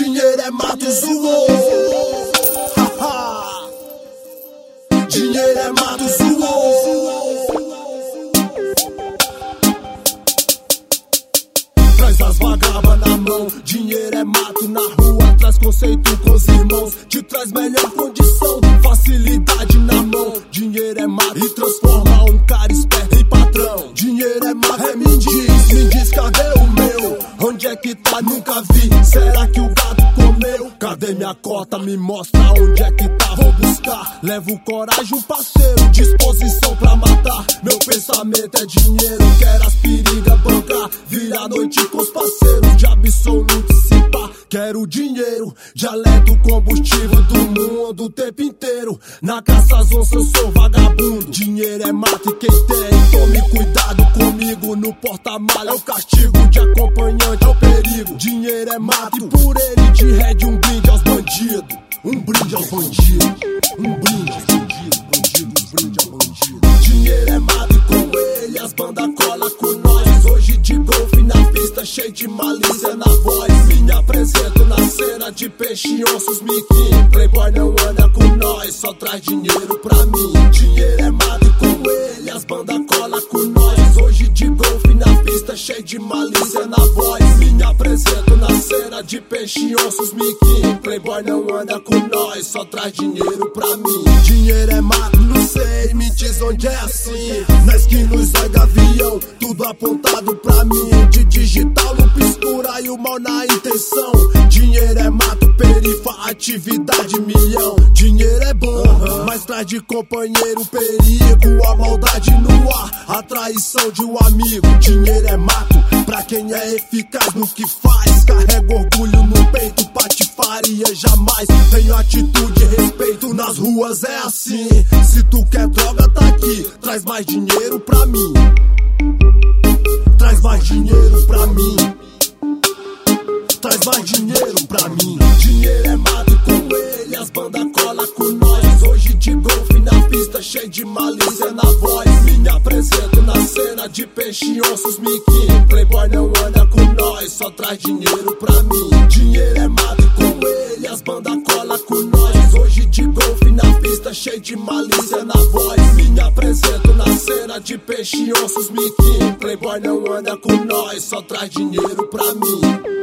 Dinheiro é mato, zoou. Dinheiro é mato, zoou. Traz as vagabas na mão. Dinheiro é mato na rua. Traz conceito com os irmãos. Te traz melhor condição, facilidade na mão. Dinheiro é mato e transforma um cara esperto em patrão. Dinheiro é mato, me diz cadê o meu? Onde é que tá? Nunca vi. Será que o gato comeu? Cadê minha cota? Me mostra onde é que tá. Vou buscar. Levo coragem, um parceiro. Disposição pra matar. Meu pensamento é dinheiro. Quero as perigas bancar. Vira a noite com os parceiros. De absoluto se pá. Quero dinheiro. Dialeto combustível do mundo o tempo inteiro. Na caça às onças eu sou vagabundo. Dinheiro é mato e quem tem. Tome cuidado comigo. No porta-malha é o castigo. De acompanhante é o perigo. Dinheiro é mato e por ele de rede um brinde aos bandidos. Um brinde aos bandidos. Um brinde aos bandidos. Bandido, um brinde aos bandidos. Dinheiro é mato e com ele as bandas cola com nós. Hoje de golfe na pista cheio de malícia na voz. Me apresento na cena de peixe, ossos, miquinho. Playboy não anda com nós, só traz dinheiro pra mim. Dinheiro é mato e com ele as bandas cola com nós. Hoje de golfe na pista cheio de malícia na voz. Me apresento na cena de peixe, ossos, miquinho. Playboy não anda com nós, só traz dinheiro pra mim. Dinheiro é mato, não sei, me diz onde é assim. Na esquina os olhos gavião, tudo apontado pra mim. De digital no piscura e o mal na intenção. Dinheiro é mato, perifa, atividade milhão. Dinheiro é bom, mas traz de companheiro perigo. A maldade no ar, a traição de um amigo. Dinheiro é mato, pra quem é eficaz no que faz. Carrega orgulho no peito, patifaria jamais. Tenho atitude e respeito, nas ruas é assim. Se tu quer droga, tá aqui, traz mais dinheiro pra mim. Traz mais dinheiro pra mim. Traz mais dinheiro pra mim. Dinheiro é mato e com ele as bandas cola com nós. Hoje de golfe na pista cheio de malícia na voz. Me apresento na cena de peixe, ossos, miquinho. Playboy não anda com nós, só traz dinheiro pra mim. Dinheiro é mato e com ele as bandas cola com nós. Hoje de golfe na pista cheio de malícia na voz. Me apresento na cena de peixe, ossos, miquinho. Playboy não anda com nós, só traz dinheiro pra mim.